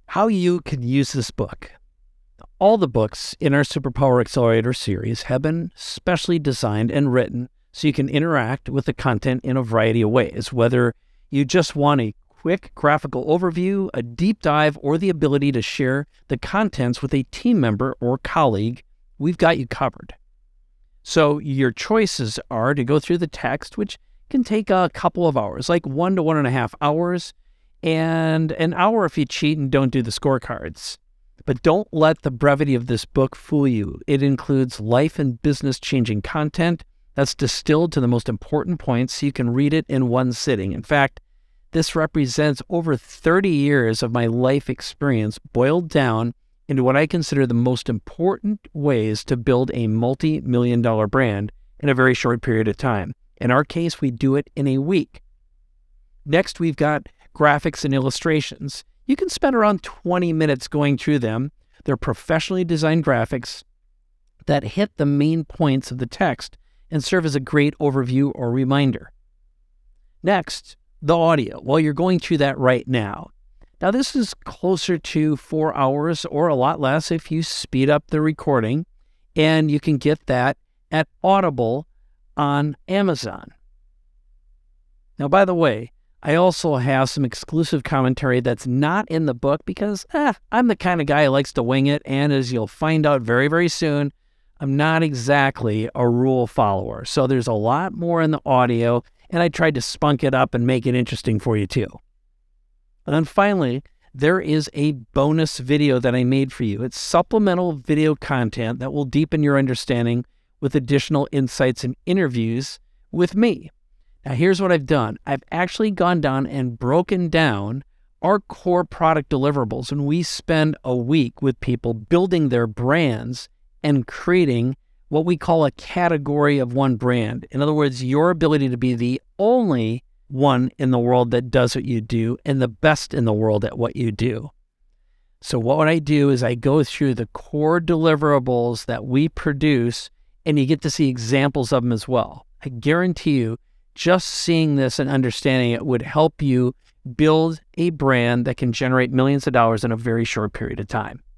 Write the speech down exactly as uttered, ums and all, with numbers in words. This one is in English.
how you can use this book. All the books in our Superpower Accelerator series have been specially designed and written so you can interact with the content in a variety of ways, whether you just want a quick graphical overview, a deep dive, or the ability to share the contents with a team member or colleague. We've got you covered. So your choices are to go through the text, which can take a couple of hours, like one to one and a half hours, and an hour if you cheat and don't do the scorecards. But don't let the brevity of this book fool you. It includes life and business-changing content that's distilled to the most important points so you can read it in one sitting. In fact, this represents over thirty years of my life experience boiled down into what I consider the most important ways to build a multi-million dollar brand in a very short period of time. In our case, we do it in a week. Next, we've got graphics and illustrations. You can spend around twenty minutes going through them. They're professionally designed graphics that hit the main points of the text and serve as a great overview or reminder. Next, the audio. Well, you're going through that right now. Now, this is closer to four hours or a lot less if you speed up the recording, and you can get that at Audible on Amazon. Now, by the way, I also have some exclusive commentary that's not in the book because eh, I'm the kind of guy who likes to wing it, and as you'll find out very, very soon, I'm not exactly a rule follower. So there's a lot more in the audio, and I tried to spunk it up and make it interesting for you too. And then finally, there is a bonus video that I made for you. It's supplemental video content that will deepen your understanding with additional insights and interviews with me. Now, here's what I've done. I've actually gone down and broken down our core product deliverables, and we spend a week with people building their brands and creating what we call a category of one brand. In other words, your ability to be the only one in the world that does what you do and the best in the world at what you do. So what I do is I go through the core deliverables that we produce, and you get to see examples of them as well. I guarantee you, just seeing this and understanding it would help you build a brand that can generate millions of dollars in a very short period of time.